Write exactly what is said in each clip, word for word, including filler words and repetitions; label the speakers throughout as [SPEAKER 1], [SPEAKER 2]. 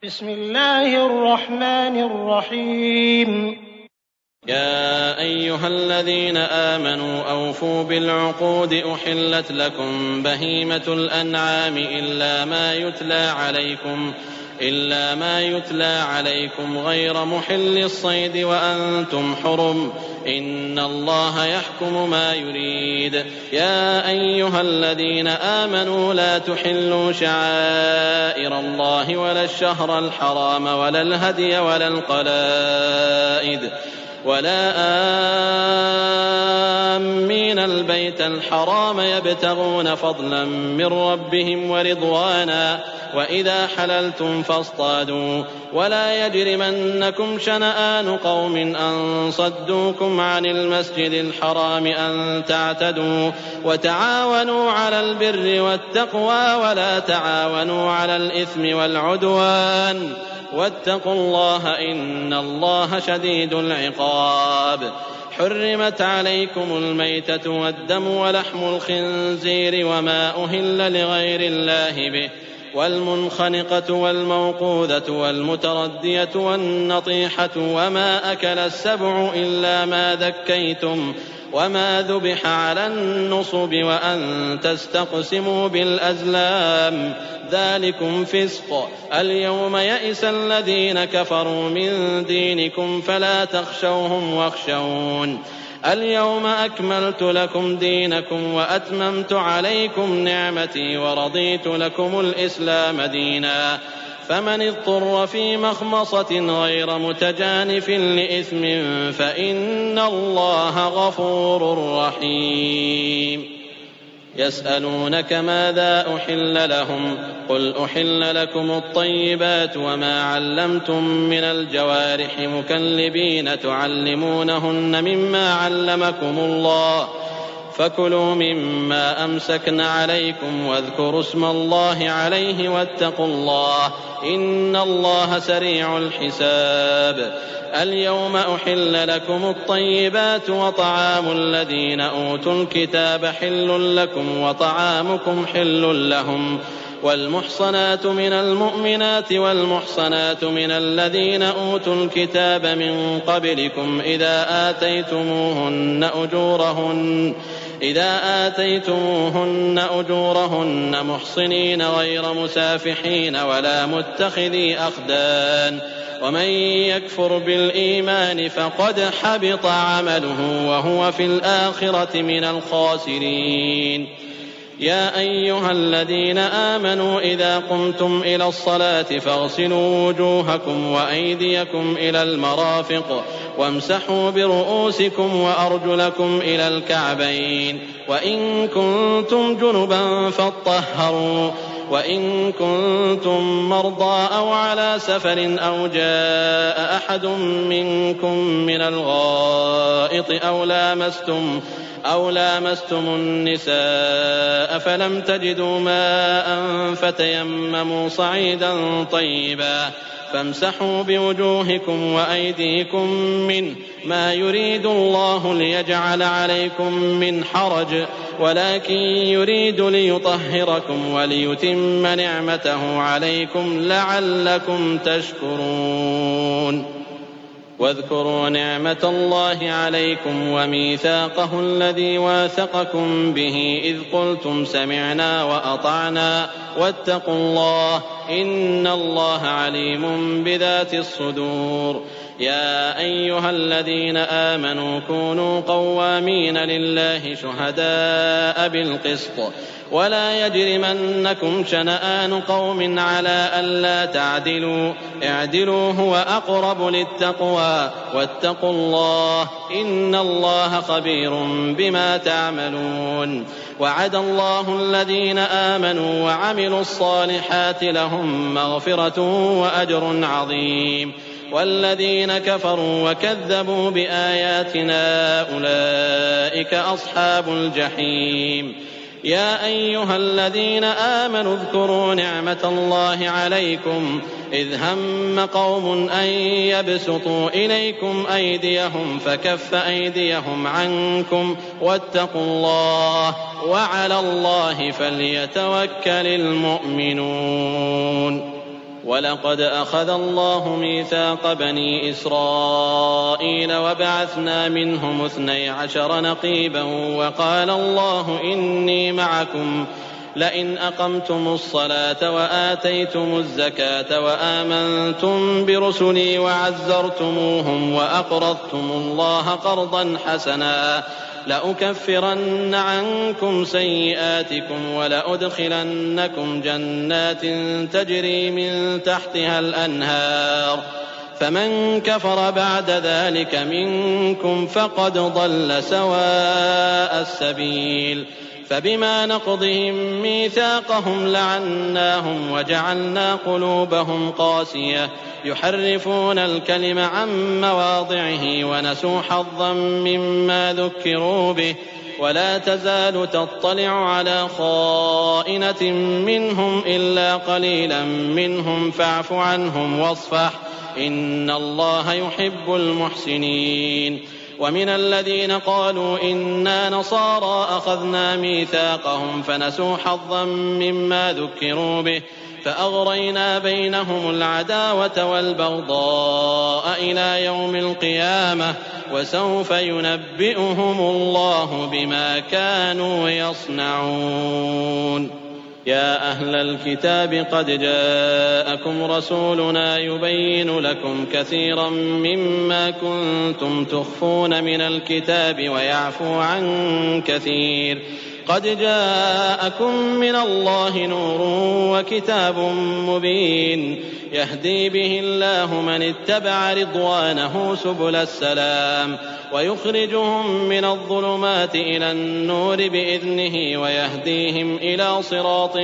[SPEAKER 1] بسم الله الرحمن الرحيم
[SPEAKER 2] يا أيها الذين آمنوا أوفوا بالعقود أحلت لكم بهيمة الأنعام إلا ما يتلى عليكم إلا ما يتلى عليكم غير محل الصيد وأنتم حرم إن الله يحكم ما يريد. يا أيها الذين آمنوا لا تحلوا شعائر الله ولا الشهر الحرام ولا الهدي ولا القلائد ولا آمين البيت الحرام يبتغون فضلا من ربهم ورضوانا وإذا حللتم فاصطادوا ولا يجرمنكم شنآن قوم أن صدوكم عن المسجد الحرام أن تعتدوا وتعاونوا على البر والتقوى ولا تعاونوا على الإثم والعدوان واتقوا الله إن الله شديد العقاب. حرمت عليكم الميتة والدم ولحم الخنزير وما أهل لغير الله به والمنخنقة والموقوذة والمتردية والنطيحة وما أكل السبع إلا ما ذكيتم وما ذبح على النصب وأن تستقسموا بالأزلام ذلكم فسق. اليوم يئس الذين كفروا من دينكم فلا تخشوهم واخشون. اليوم أكملت لكم دينكم وأتممت عليكم نعمتي ورضيت لكم الإسلام دينا. فمن اضطر في مخمصة غير متجانف لإثم فإن الله غفور رحيم. يسألونك ماذا أحل لهم قل أحل لكم الطيبات وما علمتم من الجوارح مكلبين تعلمونهن مما علمكم الله فكلوا مما أمسكن عليكم واذكروا اسم الله عليه واتقوا الله إن الله سريع الحساب. اليوم أحل لكم الطيبات وطعام الذين أوتوا الكتاب حل لكم وطعامكم حل لهم والمحصنات من المؤمنات والمحصنات من الذين أوتوا الكتاب من قبلكم إذا آتيتموهن أجورهن إذا آتيتموهن أجورهن محصنين غير مسافحين ولا متخذي أخدان ومن يكفر بالإيمان فقد حبط عمله وهو في الآخرة من الخاسرين. يا أيها الذين آمنوا إذا قمتم إلى الصلاة فاغسلوا وجوهكم وأيديكم إلى المرافق وامسحوا برؤوسكم وأرجلكم إلى الكعبين وإن كنتم جنبا فاطهروا وإن كنتم مرضى أو على سفر أو جاء أحد منكم من الغائط أو لامستم أو لامستم النساء فلم تجدوا ماء فتيمموا صعيدا طيبا فامسحوا بوجوهكم وأيديكم منه ما يريد الله ليجعل عليكم من حرج ولكن يريد ليطهركم وليتم نعمته عليكم لعلكم تشكرون. واذكروا نعمة الله عليكم وميثاقه الذي واثقكم به إذ قلتم سمعنا وأطعنا واتقوا الله إن الله عليم بذات الصدور. يا أيها الذين آمنوا كونوا قوامين لله شهداء بالقسط ولا يجرمنكم شنآن قوم على ألا تعدلوا اعدلوا هو أقرب للتقوى واتقوا الله إن الله خبير بما تعملون. وعد الله الذين آمنوا وعملوا الصالحات لهم مغفرة وأجر عظيم والذين كفروا وكذبوا بآياتنا أولئك أصحاب الجحيم. يا أيها الذين آمنوا اذكروا نعمة الله عليكم إذ هم قوم أن يبسطوا إليكم أيديهم فكف أيديهم عنكم واتقوا الله وعلى الله فليتوكل المؤمنون. وَلَقَدْ أَخَذَ اللَّهُ مِيثَاقَ بَنِي إِسْرَائِيلَ وَبَعَثْنَا مِنْهُمُ اثْنَيْ عَشَرَ نَقِيبًا وَقَالَ اللَّهُ إِنِّي مَعَكُمْ لئن أقمتم الصلاة وآتيتم الزكاة وآمنتم برسلي وعزرتموهم وأقرضتم الله قرضا حسنا لأكفرن عنكم سيئاتكم ولأدخلنكم جنات تجري من تحتها الأنهار فمن كفر بعد ذلك منكم فقد ضل سواء السبيل فبما نقضهم ميثاقهم لعناهم وجعلنا قلوبهم قاسية يحرفون الكلم عن مواضعه ونسوا حظا مما ذكروا به ولا تزال تطلع على خائنة منهم إلا قليلا منهم فاعف عنهم واصفح إن الله يحب المحسنين ومن الذين قالوا إنا نصارى أخذنا ميثاقهم فنسوا حظا مما ذكروا به فأغرينا بينهم العداوة والبغضاء إلى يوم القيامة وسوف ينبئهم الله بما كانوا يصنعون يا أهل الكتاب قد جاءكم رسولنا يبين لكم كثيرا مما كنتم تخفون من الكتاب ويعفو عن كثير قد جاءكم من الله نور وكتاب مبين يهدي به الله من اتبع رضوانه سبل السلام ويخرجهم من الظلمات إلى النور بإذنه ويهديهم إلى صراط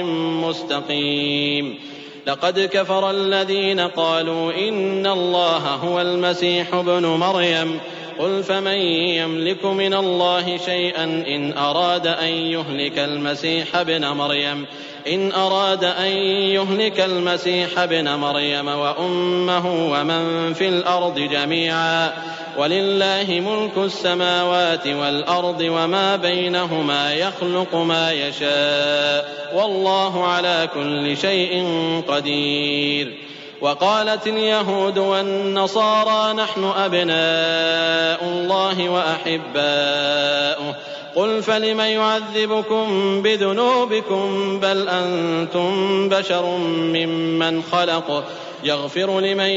[SPEAKER 2] مستقيم لقد كفر الذين قالوا إن الله هو المسيح ابن مريم قل فمن يملك من الله شيئا إن أراد أن يهلك المسيح ابن مريم إن أراد أن يهلك المسيح ابن مريم وأمه ومن في الأرض جميعا ولله ملك السماوات والأرض وما بينهما يخلق ما يشاء والله على كل شيء قدير وقالت اليهود والنصارى نحن أبناء الله وأحباؤه قل فلم يعذبكم بذنوبكم بل أنتم بشر ممن خلق يغفر لمن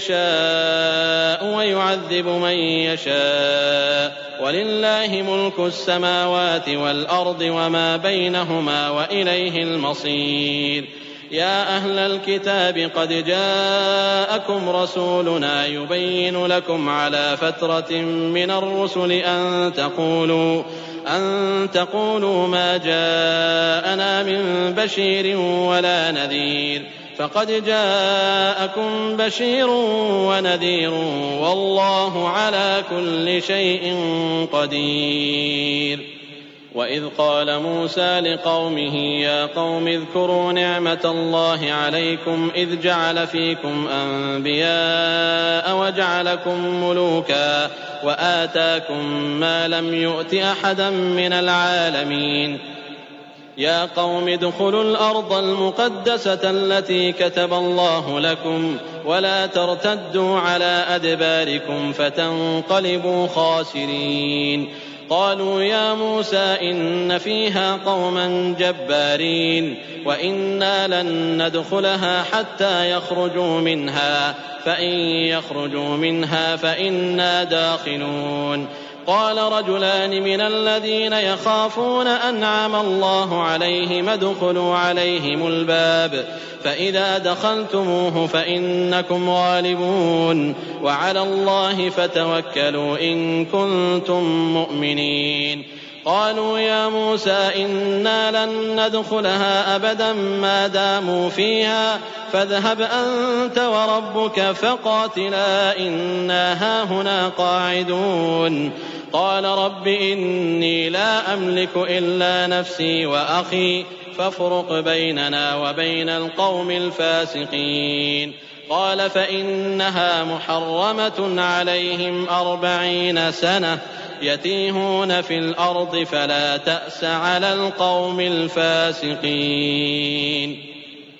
[SPEAKER 2] يشاء ويعذب من يشاء ولله ملك السماوات والأرض وما بينهما وإليه المصير يا أهل الكتاب قد جاءكم رسولنا يبين لكم على فترة من الرسل أن تقولوا أن تقولوا ما جاءنا من بشير ولا نذير فقد جاءكم بشير ونذير والله على كل شيء قدير وإذ قال موسى لقومه يا قوم اذكروا نعمة الله عليكم إذ جعل فيكم أنبياء وجعلكم ملوكا وآتاكم ما لم يؤت أحدا من العالمين يا قوم ادخلوا الأرض المقدسة التي كتب الله لكم ولا ترتدوا على أدباركم فتنقلبوا خاسرين قالوا يا موسى إن فيها قوما جبارين وإنا لن ندخلها حتى يخرجوا منها فإن يخرجوا منها فإنا داخلون قال رجلان من الذين يخافون أنعم الله عليهم ادخلوا عليهم الباب فإذا دخلتموه فإنكم غالبون وعلى الله فتوكلوا إن كنتم مؤمنين قالوا يا موسى إنا لن ندخلها أبدا ما داموا فيها فاذهب أنت وربك فقاتلا إنا هاهنا قاعدون قال رب إني لا أملك إلا نفسي وأخي فافرق بيننا وبين القوم الفاسقين قال فإنها محرمة عليهم أربعين سنة يتيهون في الأرض فلا تأس على القوم الفاسقين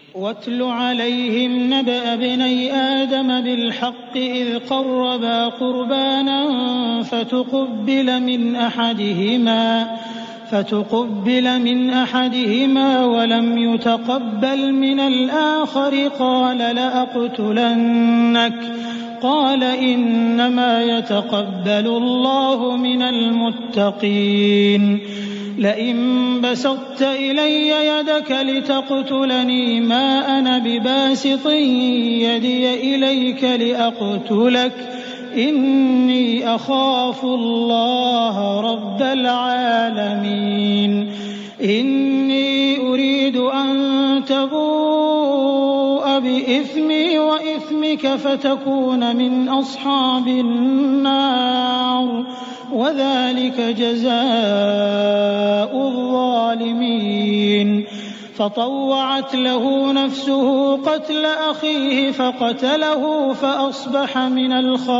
[SPEAKER 1] واتل عليهم نبأ ابني آدم بالحق إذ قربا قربانا فتقبل من أحدهما فتقبل من أحدهما ولم يتقبل من الآخر قال لأقتلنك قال إنما يتقبل الله من المتقين لئن بسطت إلي يدك لتقتلني ما أنا بباسط يدي إليك لأقتلك إني أخاف الله رب العالمين إني أريد أن تبوء بإثمي وإثمك فتكون من أصحاب النار وذلك جزاء الظالمين فطوعت له نفسه قتل أخيه فقتله فأصبح من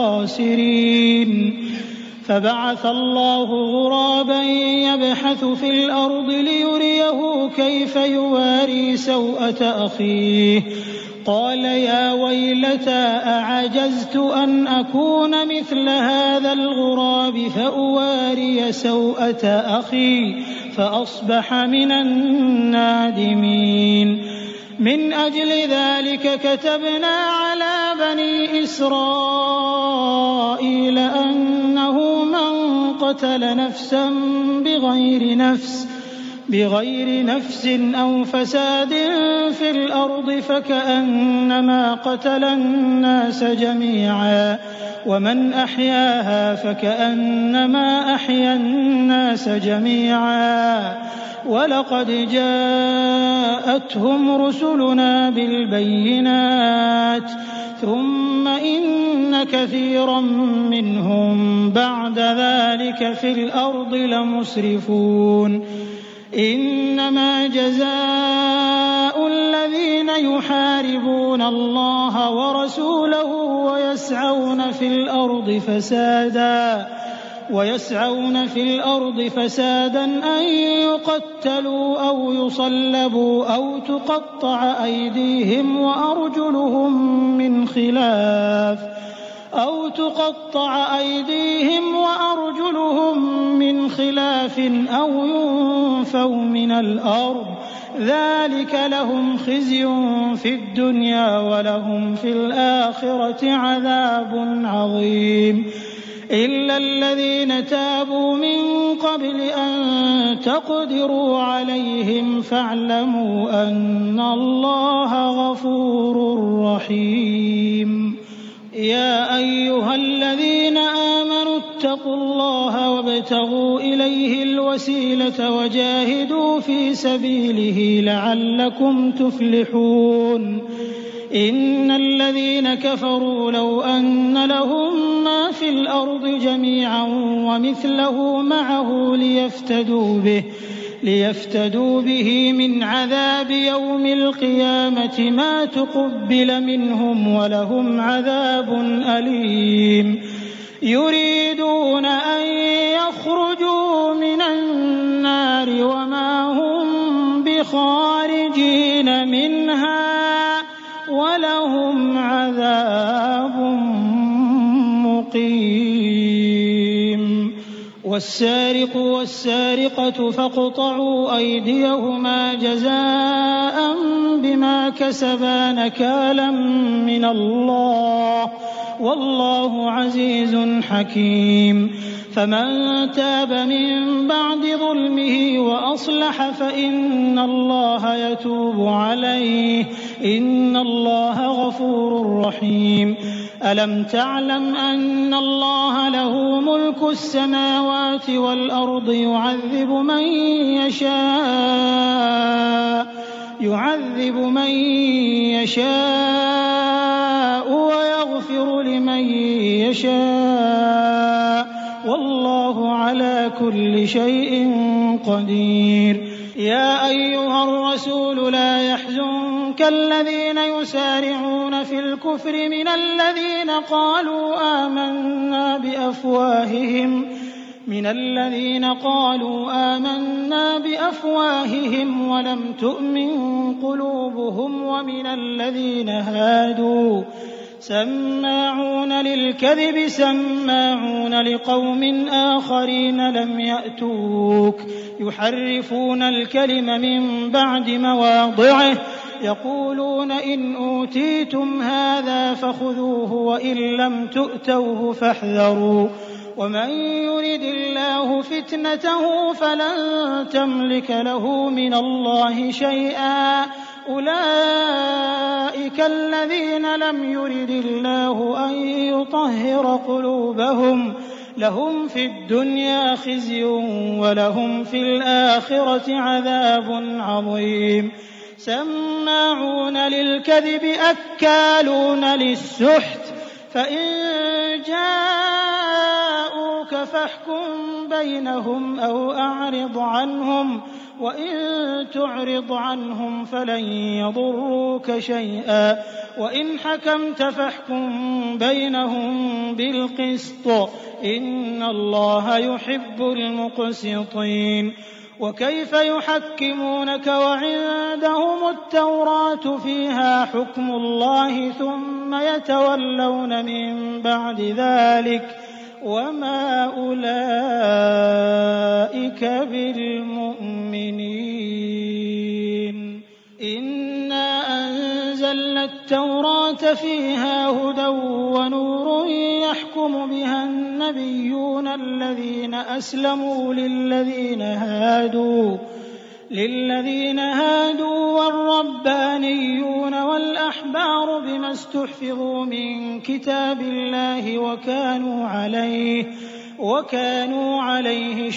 [SPEAKER 1] الخاسرين فبعث الله غرابا يبحث في الأرض ليريه كيف يواري سوءة أخيه قال يا ويلتى أعجزت أن أكون مثل هذا الغراب فأواري سوءة أخي فأصبح من النادمين من أجل ذلك كتبنا على بني إسرائيل أنه من قتل نفسا بغير نفس بغير نفس أو فساد في الأرض فكأنما قتل الناس جميعا ومن أحياها فكأنما أحيا الناس جميعا ولقد جاءتهم رسلنا بالبينات ثم إن كثيرا منهم بعد ذلك في الأرض لمسرفون إنما جزاء الذين يحاربون الله ورسوله ويسعون في الأرض فسادا ويسعون في الأرض فسادا أن يقتلوا أو يصلبوا أو تقطع أيديهم وأرجلهم من خلاف أو تقطع أيديهم وأرجلهم من خلاف أو ينفوا من الأرض ذلك لهم خزي في الدنيا ولهم في الآخرة عذاب عظيم إلا الذين تابوا من قبل أن تقدروا عليهم فاعلموا أن الله غفور رحيم يا أيها الذين آمنوا اتقوا الله وابتغوا إليه الوسيلة وجاهدوا في سبيله لعلكم تفلحون إن الذين كفروا لو أن لهم ما في الأرض جميعا ومثله معه ليفتدوا به ليفتدوا به من عذاب يوم القيامة ما تقبل منهم ولهم عذاب أليم يريدون أن يخرجوا من النار وما هم بخارجين منها ولهم عذاب مقيم والسارق والسارقة فاقطعوا أيديهما جزاء بما كسبا نكالا من الله والله عزيز حكيم فمن تاب من بعد ظلمه وأصلح فإن الله يتوب عليه إن الله غفور رحيم ألم تعلم أن الله له ملك السماوات والأرض يعذب من يشاء يعذب من يشاء ويغفر لمن يشاء والله على كل شيء قدير يا أيها الرسول لا يحزنك الذين يسارعون في الكفر من الذين قالوا آمنا بأفواههم مِنَ الَّذِينَ قَالُوا آمَنَّا بِأَفْوَاهِهِمْ وَلَمْ تُؤْمِن قُلُوبُهُمْ وَمِنَ الَّذِينَ هَادُوا سَمَّاعُونَ لِلْكَذِبِ سَمَّاعُونَ لِقَوْمٍ آخَرِينَ لَمْ يَأْتُوكَ يُحَرِّفُونَ الْكَلِمَ مِن بَعْدِ مَوَاضِعِهِ يَقُولُونَ إِنْ أُوتِيتُمْ هَٰذَا فَخُذُوهُ وَإِن لَّمْ تُؤْتَوْهُ فَاحْذَرُوا وَمَن يُرِدِ اللَّهُ فِتْنَتَهُ فَلَن تَمْلِكَ لَهُ مِنَ اللَّهِ شَيْئًا أُولَٰئِكَ الَّذِينَ لَمْ يُرِدِ اللَّهُ أَن يُطَهِّرَ قُلُوبَهُمْ لَهُمْ فِي الدُّنْيَا خِزْيٌ وَلَهُمْ فِي الْآخِرَةِ عَذَابٌ عَظِيمٌ سَمَّاعُونَ لِلْكَذِبِ أَكَّالُونَ لِلسُّحْتِ فَإِن جَاءُوكَ فَاحْكُم بَيْنَهُمْ أَوْ أَعْرِضْ عَنْهُمْ وَإِن تُعْرِضْ عَنْهُمْ فَلَن يَضُرُّوكَ شَيْئًا وَإِنْ حَكَمْتَ فَاحْكُم بَيْنَهُم بِالْقِسْطِ ۚ إِنَّ اللَّهَ يُحِبُّ الْمُقْسِطِينَ وَكَيْفَ يُحَكِّمُونَكَ وَعِندَهُمُ التَّوْرَاةُ فِيهَا حُكْمُ اللَّهِ ثُمَّ يَتَوَلَّوْنَ مِن بَعْدِ ذَٰلِكَ وَمَا أُولَٰئِكَ بِالْمُؤْمِنِينَ إِنَّا أَنزَلْنَا التَّوْرَاةَ فِيهَا هُدًى وَنُورٌ يَحْكُمُ بِهَا النَّبِيُّونَ الَّذِينَ أَسْلَمُوا لِلَّذِينَ هَادُوا لِلَّذِينَ هَادُوا وَالرَّبَّانِيُّونَ وَالْأَحْبَارُ بِمَا اسْتُحْفِظُوا مِن كِتَابِ اللَّهِ وَكَانُوا عَلَيْهِ وَكَانُوا عَلَيْهِ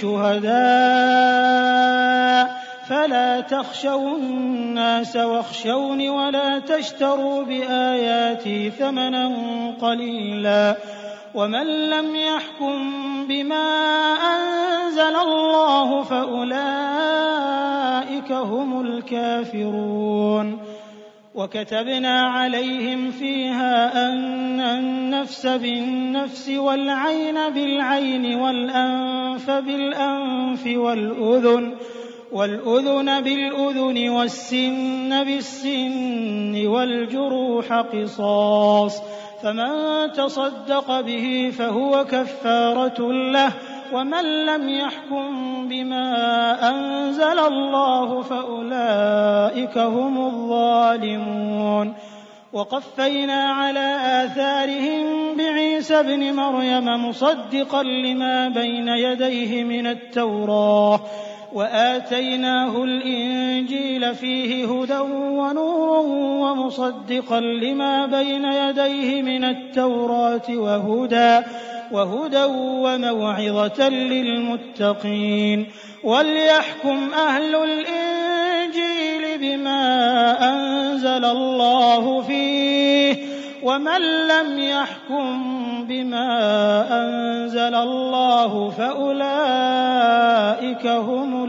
[SPEAKER 1] شُهَدَاءَ فَلَا تَخْشَوُا النَّاسَ وَاخْشَوْنِ وَلَا تَشْتَرُوا بِآيَاتِي ثَمَنًا قَلِيلًا وَمَن لَّمْ يَحْكُم بِمَا أَنزَلَ اللَّهُ فَأُولَٰئِكَ هُمُ الْكَافِرُونَ وَكَتَبْنَا عَلَيْهِمْ فِيهَا أَنَّ النَّفْسَ بِالنَّفْسِ وَالْعَيْنَ بِالْعَيْنِ وَالْأَنفَ بِالْأَنفِ وَالْأُذُنَ وَالْأُذُنَ بِالْأُذُنِ وَالسِّنَّ بِالسِّنِّ وَالْجُرُوحَ قِصَاصٌ فَمَن تَصَدَّقَ بِهِ فَهُوَ كَفَّارَةٌ لَّهُ وَمَن لَّمْ يَحْكُم بِمَا أَنزَلَ اللَّهُ فَأُولَٰئِكَ هُمُ الظَّالِمُونَ وَقَفَّيْنَا عَلَىٰ آثَارِهِم بِعِيسَى ابْنِ مَرْيَمَ مُصَدِّقًا لِّمَا بَيْنَ يَدَيْهِ مِنَ التَّوْرَاةِ وَآتَيْنَاهُ الْإِنجِيلَ فِيهِ هُدًى وَنُورٌ وَمُصَدِّقًا لِّمَا بَيْنَ يَدَيْهِ مِنَ التَّوْرَاةِ وَهُدًى وَهُدًى وَمَوْعِظَةً لِّلْمُتَّقِينَ وَلْيَحْكُمْ أَهْلُ الْإِنجِيلِ بِمَا أَنزَلَ اللَّهُ فِيهِ وَمَن لَّمْ يَحْكُم بِمَا أَنزَلَ اللَّهُ فَأُولَٰئِكَ هُمُ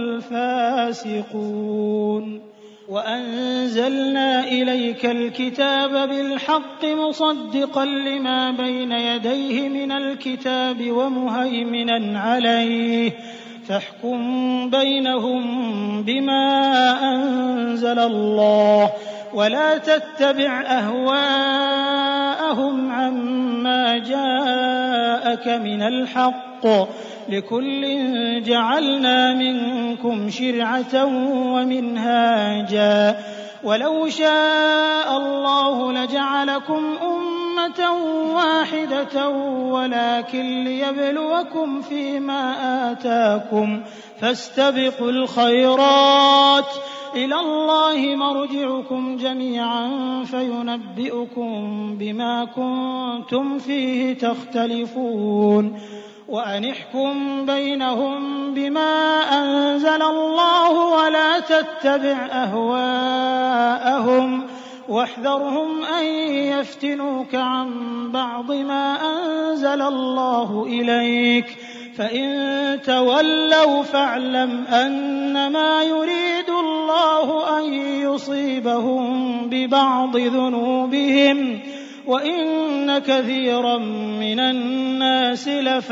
[SPEAKER 1] الْفَاسِقُونَ وَأَنزَلْنَا إِلَيْكَ الْكِتَابَ بِالْحَقِّ مُصَدِّقًا لِّمَا بَيْنَ يَدَيْهِ مِنَ الْكِتَابِ وَمُهَيْمِنًا عَلَيْهِ فاحكم بينهم بما أنزل الله ولا تتبع أهواءهم عما جاءك من الحق لكل جعلنا منكم شرعة ومنهاجا ولو شاء الله لجعلكم أمة واحدة ولكن ليبلوكم فيما آتاكم فاستبقوا الخيرات إلى الله مرجعكم جميعا فينبئكم بما كنتم فيه تختلفون وأن احكم بينهم بما أنزل الله ولا تتبع أهواءهم واحذرهم أن يفتنوك عن بعض ما أنزل الله إليك فإن تولوا فاعلم أنما يريد الله أن يصيبهم ببعض ذنوبهم وإن كثيرا من الناس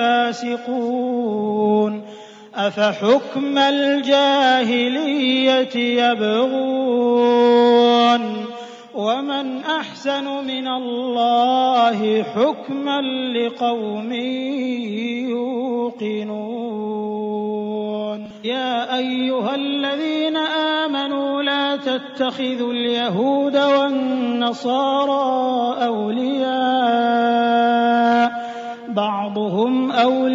[SPEAKER 1] لفاسقون أفحكم الجاهلية يبغون ومن أحسن من الله حكما لقوم يوقنون يا أيها الذين آمنوا لا تتخذوا اليهود والنصارى أولياء بعضهم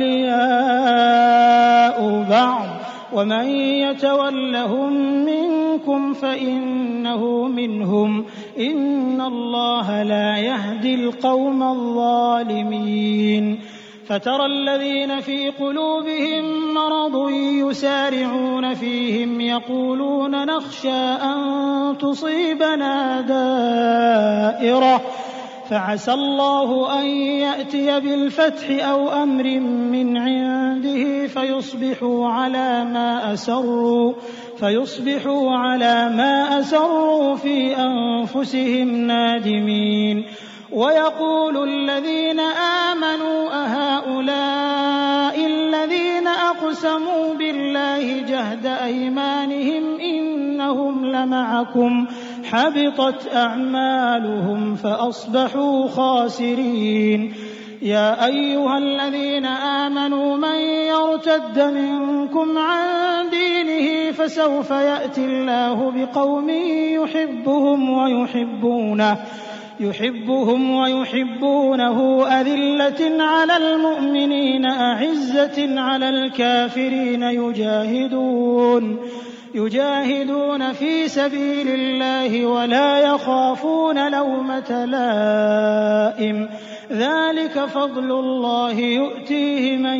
[SPEAKER 1] أولياء بعض ومن يتولهم منكم فإنه منهم إن الله لا يهدي القوم الظالمين فترى الذين في قلوبهم مرض يسارعون فيهم يقولون نخشى أن تصيبنا دائرة فعسى الله أن يأتي بالفتح أو أمر من عنده فيصبحوا على ما أسروا فيصبحوا على ما أسروا في أنفسهم نادمين ويقول الذين آمنوا أهؤلاء الذين أقسموا بالله جهد أيمانهم إنهم لمعكم حبطت أعمالهم فأصبحوا خاسرين يا أيها الذين آمنوا من يرتد منكم عن دينه فسوف يأتي الله بقوم يحبهم ويحبونه يحبهم ويحبونه أذلة على المؤمنين أعزة على الكافرين يجاهدون يجاهدون في سبيل الله ولا يخافون لومة لائم ذلك فضل الله يؤتيه من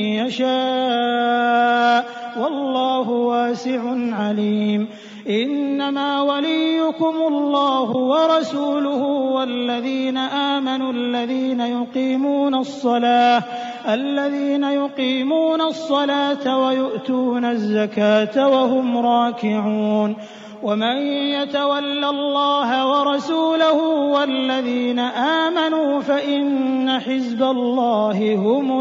[SPEAKER 1] يشاء والله واسع عليم إنما وليكم الله ورسوله والذين آمنوا الذين يقيمون الصلاة الذين يقيمون الصلاة ويؤتون الزكاة وهم راكعون ومن يتول الله ورسوله والذين آمنوا فإن حزب الله هم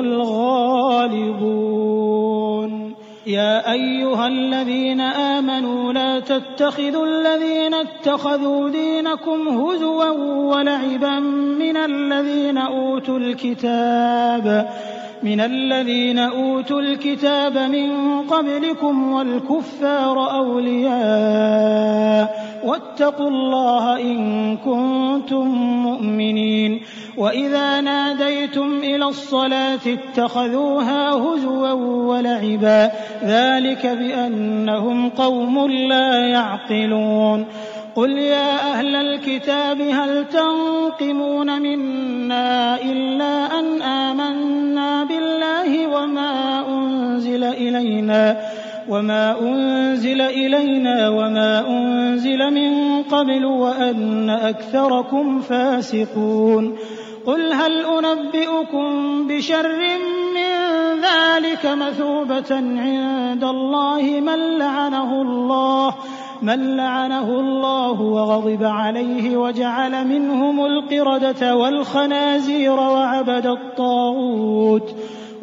[SPEAKER 1] الغالبون يا أيها الذين آمنوا لا تتخذوا الذين اتخذوا دينكم هزوا ولعبا من الذين أوتوا الكتاب من الذين أوتوا الكتاب من قبلكم والكفار أولياء واتقوا الله إن كنتم مؤمنين وإذا ناديتم إلى الصلاة اتخذوها هزوا ولعبا ذلك بأنهم قوم لا يعقلون قل يا أهل الكتاب هل تنقمون منا إلا أن آمنا بالله وما أنزل إلينا وما أنزل إلينا وما أنزل من قبل وأن أكثركم فاسقون قل هل أنبئكم بشر من ذلك مثوبة عند الله من لعنه الله من لعنه الله وغضب عليه وجعل منهم القردة والخنازير وعبد الطاغوت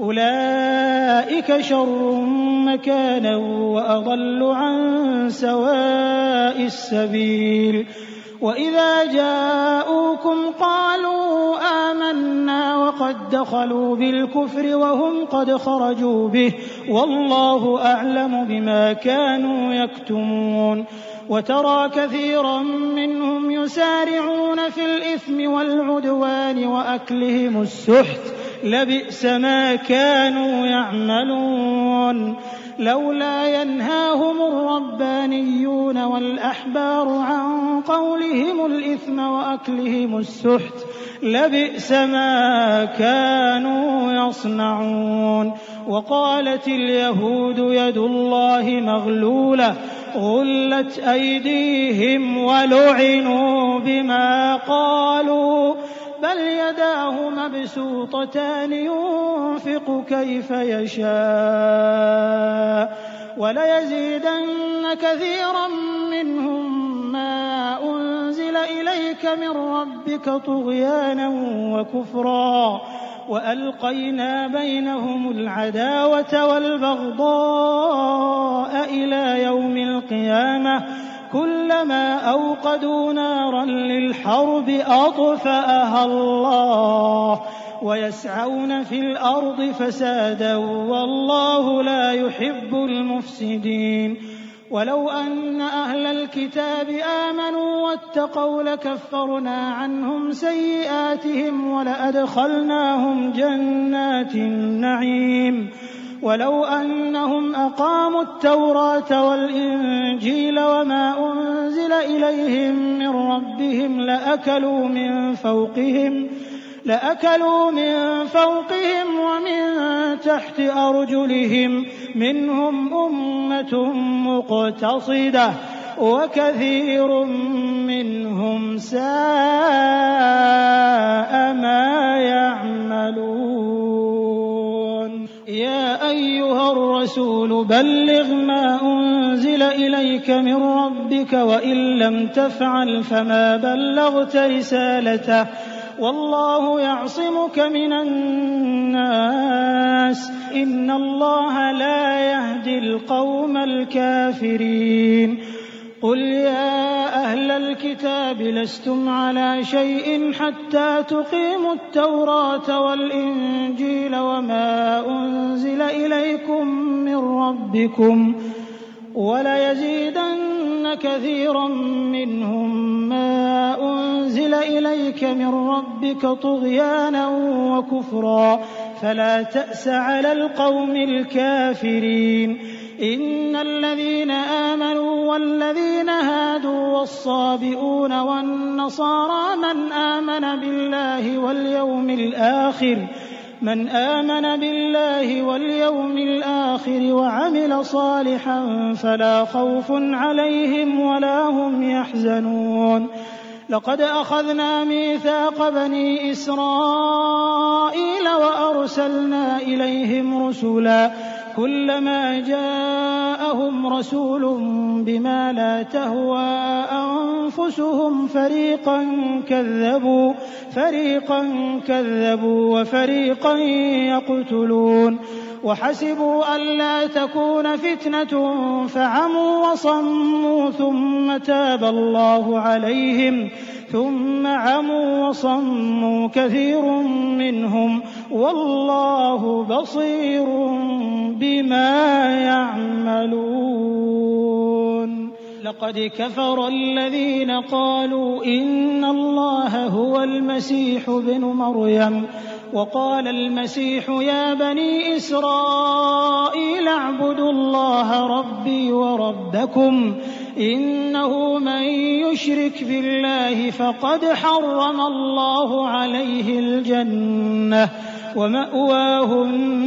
[SPEAKER 1] أولئك شر مكانا وأضل عن سواء السبيل وإذا جاءوكم قالوا آمنا وقد دخلوا بالكفر وهم قد خرجوا به والله أعلم بما كانوا يكتمون وترى كثيرا منهم يسارعون في الإثم والعدوان وأكلهم السحت لبئس ما كانوا يعملون لولا ينهاهم الربانيون والأحبار عن قولهم الإثم وأكلهم السحت لبئس ما كانوا يصنعون وقالت اليهود يد الله مغلولة غلت أيديهم ولعنوا بما قالوا بل يداه مبسوطتان ينفق كيف يشاء وليزيدن كثيرا منهم ما أنزل إليك إليك من ربك طغيانا وكفرا وألقينا بينهم العداوة والبغضاء إلى يوم القيامة كلما أوقدوا نارا للحرب أطفأها الله ويسعون في الأرض فسادا والله لا يحب المفسدين ولو أن أهل الكتاب آمنوا واتقوا لكفرنا عنهم سيئاتهم ولأدخلناهم جنات النعيم ولو أنهم أقاموا التوراة والإنجيل وما أنزل إليهم من ربهم لأكلوا من فوقهم لأكلوا من فوقهم ومن تحت أرجلهم منهم أمة مقتصدة وكثير منهم ساء ما يعملون يا أيها الرسول بلغ ما أنزل إليك من ربك وإن لم تفعل فما بلغت رسالته والله يعصمك من الناس إن الله لا يهدي القوم الكافرين قل يا أهل الكتاب لستم على شيء حتى تقيموا التوراة والإنجيل وما أنزل إليكم من ربكم وليزيدن كثيرا منهم ما أنزل إليك من ربك طغيانا وكفرا فلا تأس على القوم الكافرين إن الذين آمنوا والذين هادوا والصابئون والنصارى من آمن بالله واليوم الآخر من آمن بالله واليوم الآخر وعمل صالحا فلا خوف عليهم ولا هم يحزنون لقد أخذنا ميثاق بني إسرائيل وأرسلنا إليهم رسلا كلما جاءهم رسول بما لا تهوى أنفسهم فريقا كذبوا فريقا كذبوا وفريقا يقتلون وحسبوا ألا تكون فتنة فعموا وصموا ثم تاب الله عليهم ثم عموا وصموا كثير منهم والله بصير بما يعملون لقد كفر الذين قالوا إن الله هو المسيح ابن مريم وقال المسيح يا بني إسرائيل اعبدوا الله ربي وربكم إنه من يشرك بالله فقد حرم الله عليه الجنة ومأواه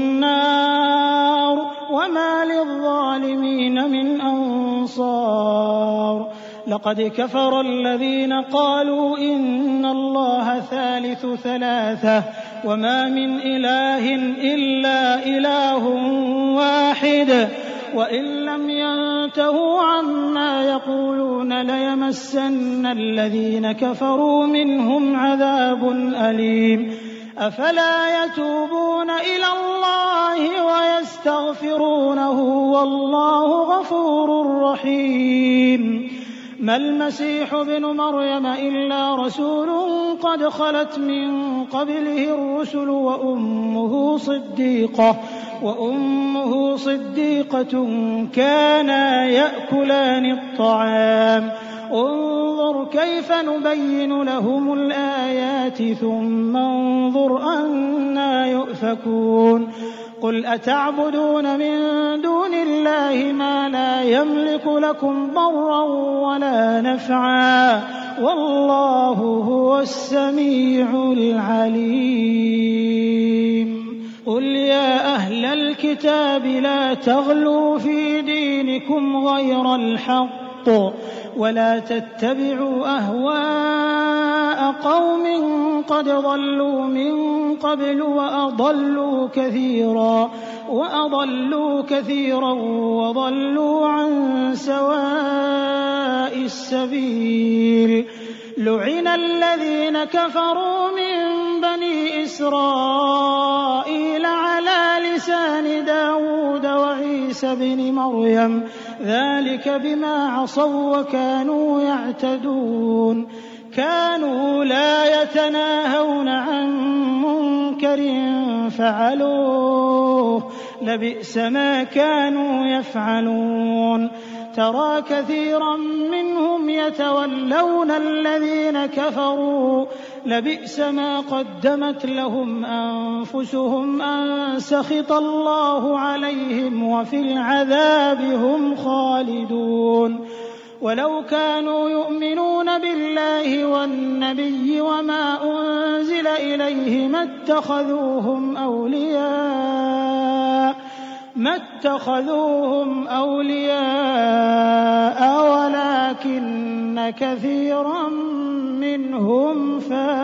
[SPEAKER 1] النار وما للظالمين من أنصار لقد كفر الذين قالوا إن الله ثالث ثلاثة وما من إله إلا إله واحد وإن لم ينتهوا عما يقولون ليمسن الذين كفروا منهم عذاب أليم أفلا يتوبون إلى الله ويستغفرونه والله غفور رحيم ما المسيح ابن مريم إلا رسول قد خلت من قبله الرسل وأمه صديقة وأمه صديقة كانا يأكلان الطعام انظر كيف نبين لهم الآيات ثم انظر أنى يؤفكون قل أتعبدون من دون الله ما لا يملك لكم ضرا ولا نفعا والله هو السميع العليم قل يا أهل الكتاب لا تغلوا في دينكم غير الحق ولا تتبعوا أهواء قوم قد ضلوا من قبل وأضلوا كثيرا وأضلوا كثيرا وضلوا عن سواء السبيل لُعِنَ الَّذِينَ كَفَرُوا مِن بَنِي إِسْرَائِيلَ عَلَىٰ لِسَانِ دَاوُودَ وَعِيسَى ابْنِ مَرْيَمَ ۚ ذَٰلِكَ بِمَا عَصَوا وَّكَانُوا يَعْتَدُونَ كَانُوا لَا يَتَنَاهَوْنَ عَن مُّنكَرٍ فَعَلُوهُ ۚ لَبِئْسَ مَا كَانُوا يَفْعَلُونَ تَرَىٰ كَثِيرًا مِّنْهُمْ يَتَوَلَّوْنَ الَّذِينَ كَفَرُوا ۚ لَبِئْسَ مَا قَدَّمَتْ لَهُمْ أَنفُسُهُمْ أَن سَخِطَ اللَّهُ عَلَيْهِمْ وَفِي الْعَذَابِ هُمْ خَالِدُونَ وَلَوْ كَانُوا يُؤْمِنُونَ بِاللَّهِ وَالنَّبِيِّ وَمَا أُنزِلَ إِلَيْهِ مَا اتَّخَذُوهُمْ أَوْلِيَاءَ ما اتخذوهم أولياء ولكن كثيرا منهم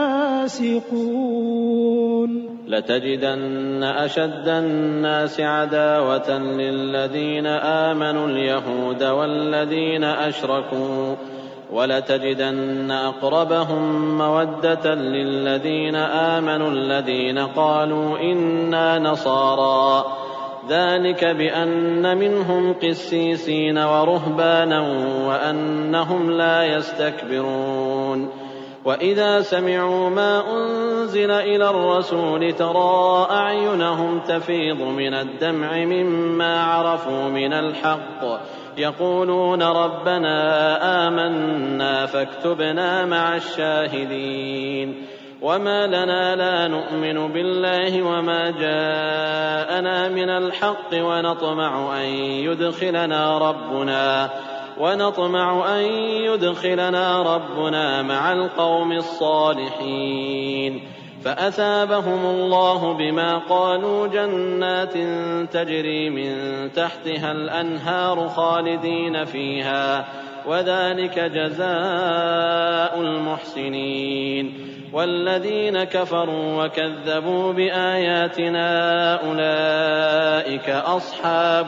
[SPEAKER 1] فاسقون
[SPEAKER 2] لتجدن أشد الناس عداوة للذين آمنوا اليهود والذين أشركوا ولتجدن أقربهم مودة للذين آمنوا الذين قالوا إنا نصارى ذلك بأن منهم قسيسين ورهبانا وأنهم لا يستكبرون وإذا سمعوا ما أنزل إلى الرسول ترى أعينهم تفيض من الدمع مما عرفوا من الحق يقولون ربنا آمنا فاكتبنا مع الشاهدين وما لنا لا نؤمن بالله وما جاءنا من الحق ونطمع أن يدخلنا ربنا ونطمع أن يدخلنا ربنا مع القوم الصالحين فأثابهم الله بما قالوا جنات تجري من تحتها الأنهار خالدين فيها وذلك جزاء المحسنين والذين كفروا وكذبوا بآياتنا أولئك أصحاب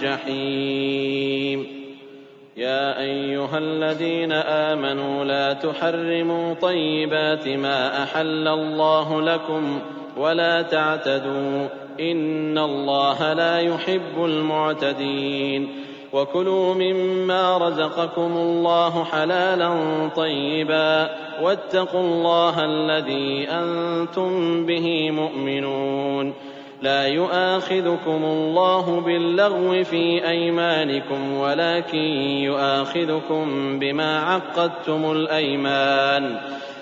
[SPEAKER 2] الجحيم يا أيها الذين آمنوا لا تحرموا طيبات ما أحل الله لكم ولا تعتدوا إن الله لا يحب المعتدين وكلوا مما رزقكم الله حلالا طيبا واتقوا الله الذي أنتم به مؤمنون لا يؤاخذكم الله باللغو في أيمانكم ولكن يؤاخذكم بما عقدتم الأيمان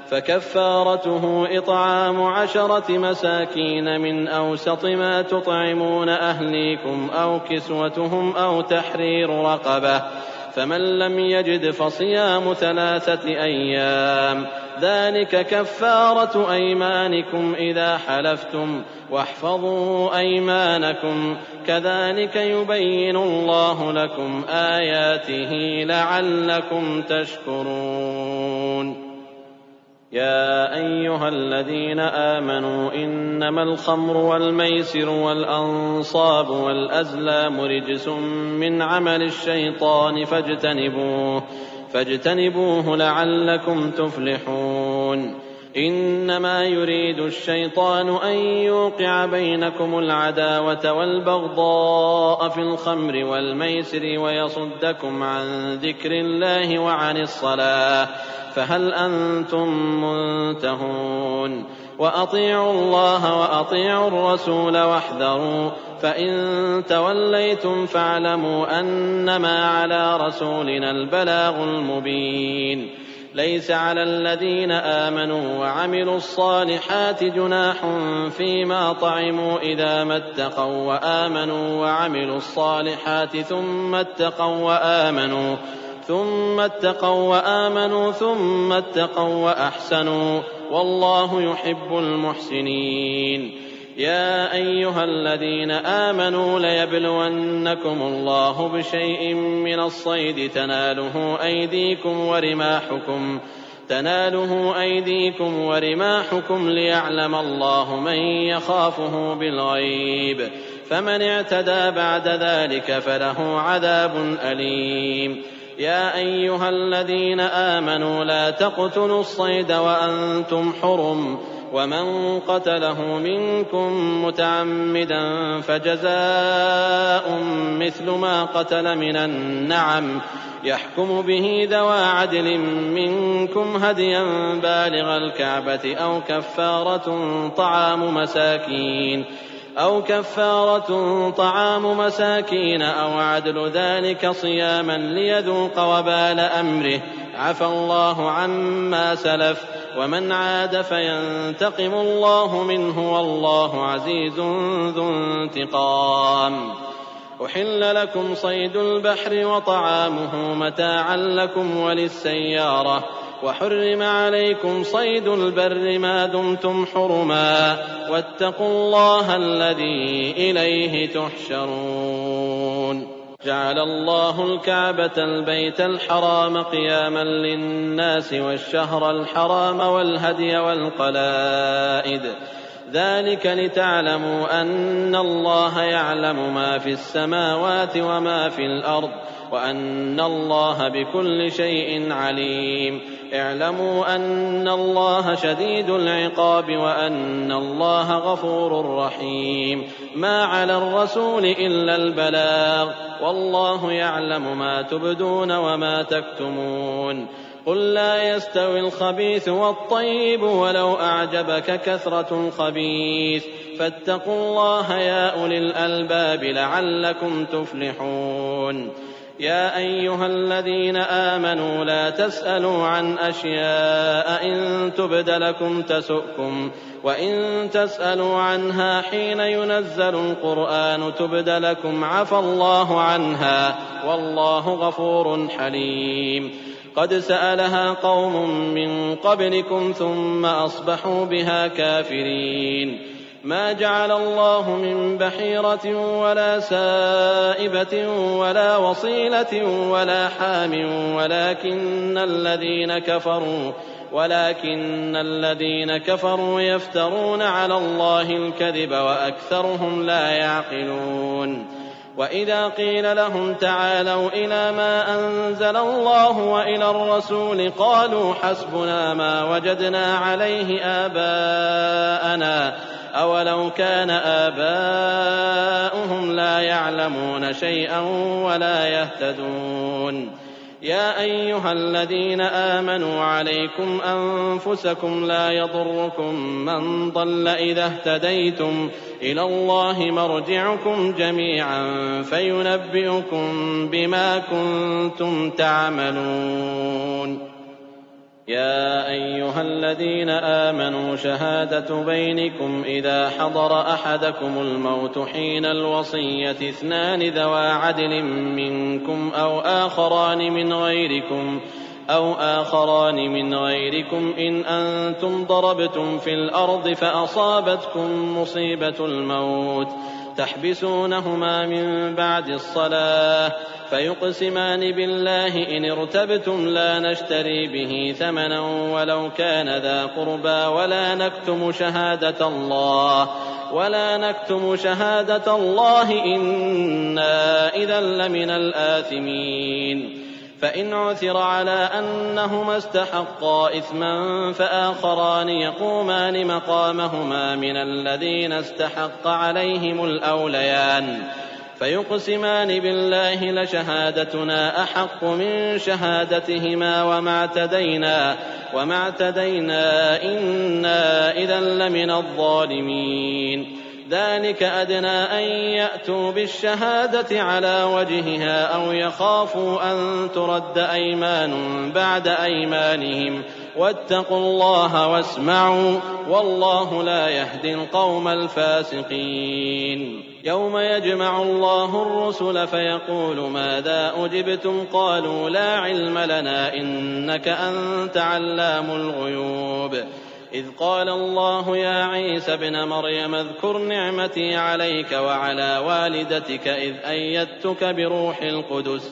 [SPEAKER 2] فكفارته إطعام عشرة مساكين من أوسط ما تطعمون أهليكم أو كسوتهم أو تحرير رقبة فمن لم يجد فصيام ثلاثة أيام ذلك كفارة أيمانكم إذا حلفتم واحفظوا أيمانكم كذلك يبين الله لكم آياته لعلكم تشكرون يا أيها الذين آمنوا إنما الخمر والميسر والأنصاب والأزلام رجس من عمل الشيطان فاجتنبوه فاجتنبوه لعلكم تفلحون إنما يريد الشيطان أن يوقع بينكم العداوة والبغضاء في الخمر والميسر ويصدكم عن ذكر الله وعن الصلاة فهل أنتم منتهون وأطيعوا الله وأطيعوا الرسول واحذروا فإن توليتم فاعلموا أنما على رسولنا البلاغ المبين ليس على الذين آمنوا وعملوا الصالحات جناح فيما طعموا إذا ما اتقوا وآمنوا وعملوا الصالحات ثم اتقوا وآمنوا ثم اتقوا وآمنوا ثم اتقوا وأحسنوا والله يحب المحسنين يا أيها الذين آمنوا ليبلونكم الله بشيء من الصيد تناله أيديكم ورماحكم تناله أيديكم ورماحكم ليعلم الله من يخافه بالغيب فمن اعتدى بعد ذلك فله عذاب أليم يا أيها الذين آمنوا لا تقتلوا الصيد وأنتم حرم ومن قتله منكم متعمدا فجزاء مثل ما قتل من النعم يحكم به ذوى عدل منكم هديا بالغ الكعبة أو كفارة طعام مساكين أو كفارة طعام مساكين أو عدل ذلك صياما ليذوق وبال أمره عفى الله عما سلف ومن عاد فينتقم الله منه والله عزيز ذو انتقام. أحل لكم صيد البحر وطعامه متاعا لكم وللسيارة وحرم عليكم صيد البر ما دمتم حرما واتقوا الله الذي إليه تحشرون. جعل الله الكعبة البيت الحرام قياما للناس والشهر الحرام والهدي والقلائد ذلك لتعلموا أن الله يعلم ما في السماوات وما في الأرض وأن الله بكل شيء عليم. اعلموا أن الله شديد العقاب وأن الله غفور رحيم. ما على الرسول إلا البلاغ والله يعلم ما تبدون وما تكتمون. قل لا يستوي الخبيث والطيب ولو أعجبك كثرة الخبيث فاتقوا الله يا أولي الألباب لعلكم تفلحون. يا أيها الذين آمنوا لا تسألوا عن أشياء إن تبد لكم تسؤكم وإن تسألوا عنها حين ينزل القرآن تبد لكم عفى الله عنها والله غفور حليم. قد سألها قوم من قبلكم ثم أصبحوا بها كافرين. ما جعل الله من بحيرة ولا سائبة ولا وصيلة ولا حام ولكن الذين كفروا ولكن الذين كفروا يفترون على الله الكذب وأكثرهم لا يعقلون. وإذا قيل لهم تعالوا إلى ما أنزل الله وإلى الرسول قالوا حسبنا ما وجدنا عليه آباءنا أولو كان آباؤهم لا يعلمون شيئا ولا يهتدون. يا أيها الذين آمنوا عليكم أنفسكم لا يضركم من ضل إذا اهتديتم إلى الله مرجعكم جميعا فينبئكم بما كنتم تعملون. يا أيها الذين آمنوا شهادة بينكم إذا حضر أحدكم الموت حين الوصية اثنان ذوى عدل منكم أو آخران من غيركم أو آخران من غيركم إن أنتم ضربتم في الأرض فأصابتكم مصيبة الموت تحبسونهما من بعد الصلاة فيقسمان بالله إن ارتبتم لا نشتري به ثمنا ولو كان ذا قربى ولا نكتم شهادة الله ولا نكتم شهادة الله إنا إذا لمن الآثمين. فإن عثر على أنهما استحقا إثما فآخران يقومان مقامهما من الذين استحق عليهم الأوليان فيقسمان بالله لشهادتنا أحق من شهادتهما وما اعتدينا وما اعتدينا إنا إذا لمن الظالمين. ذلك أدنى أن يأتوا بالشهادة على وجهها أو يخافوا أن ترد أيمان بعد أيمانهم واتقوا الله واسمعوا والله لا يهدي القوم الفاسقين. يوم يجمع الله الرسل فيقول ماذا أجبتم قالوا لا علم لنا إنك أنت علام الغيوب. إذ قال الله يا عيسى ابن مريم اذكر نعمتي عليك وعلى والدتك إذ أيدتك بروح القدس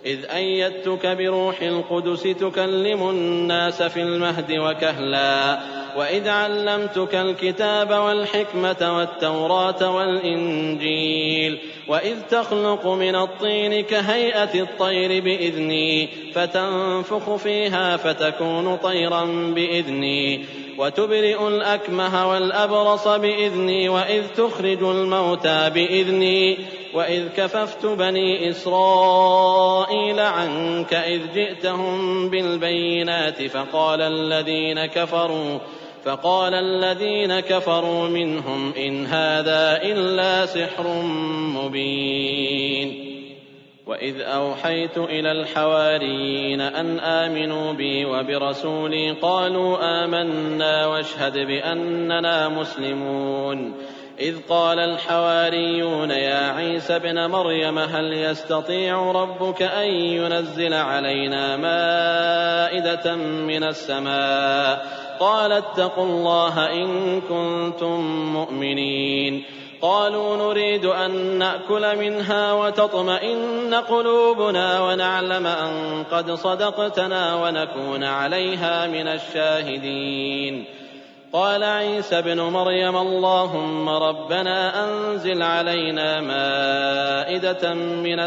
[SPEAKER 2] إذ أيدتك بروح القدس تكلم الناس في المهد وكهلا وإذ علمتك الكتاب والحكمة والتوراة والإنجيل وإذ تخلق من الطين كهيئة الطير بإذني فتنفخ فيها فتكون طيرا بإذني وتبرئ الأكمه والأبرص بإذني وإذ تخرج الموتى بإذني وإذ كففت بني إسرائيل عنك إذ جئتهم بالبينات فقال الذين كفروا فقال الذين كفروا منهم إن هذا إلا سحر مبين وإذ أوحيت إلى الحواريين أن آمنوا بي وبرسولي قالوا آمنا واشهد بأننا مسلمون إذ قال الحواريون يا عيسى ابن مريم هل يستطيع ربك أن ينزل علينا مائدة من السماء قال اتقوا الله إن كنتم مؤمنين قالوا نريد أن نأكل منها وتطمئن قلوبنا ونعلم أن قد صدقتنا ونكون عليها من الشاهدين قال عيسى ابن مريم اللهم ربنا أنزل علينا مائدة من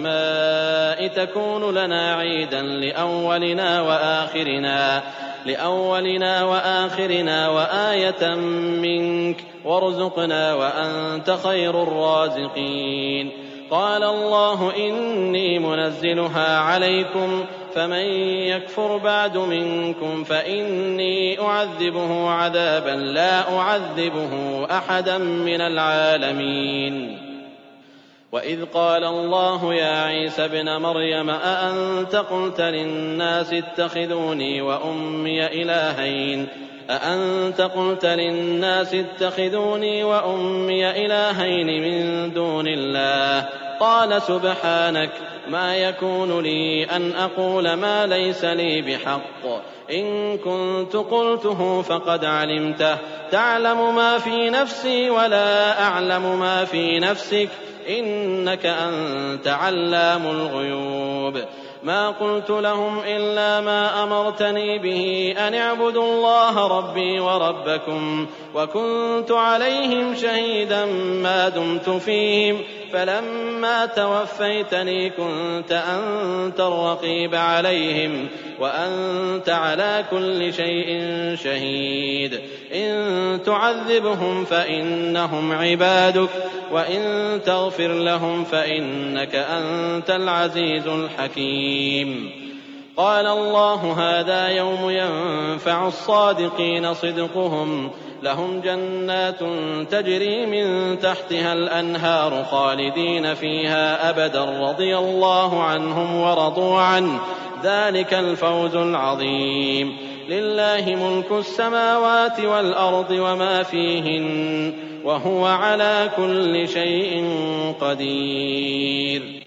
[SPEAKER 2] السماء تكون لنا عيدا لأولنا وآخرنا لأولنا وآخرنا وآية منك وارزقنا وأنت خير الرازقين قال الله إني منزلها عليكم فمن يكفر بعد منكم فإني أعذبه عذابا لا أعذبه أحدا من العالمين وإذ قال الله يا عيسى ابن مريم أأنت قلت للناس اتخذوني وأمي إلهين أأنت قلت للناس اتخذوني وأمي إلهين من دون الله قال سبحانك ما يكون لي أن أقول ما ليس لي بحق إن كنت قلته فقد علمته تعلم ما في نفسي ولا أعلم ما في نفسك إنك أنت علام الغيوب ما قلت لهم إلا ما أمرتني به أن اعبدوا الله ربي وربكم وكنت عليهم شهيدا ما دمت فيهم فلما توفيتني كنت أنت الرقيب عليهم وأنت على كل شيء شهيد إن تعذبهم فإنهم عبادك وإن تغفر لهم فإنك أنت العزيز الحكيم قال الله هذا يوم ينفع الصادقين صدقهم لهم جنات تجري من تحتها الأنهار خالدين فيها أبدا رضي الله عنهم ورضوا عنه ذلك الفوز العظيم لله ملك السماوات والأرض وما فيهن وهو على كل شيء قدير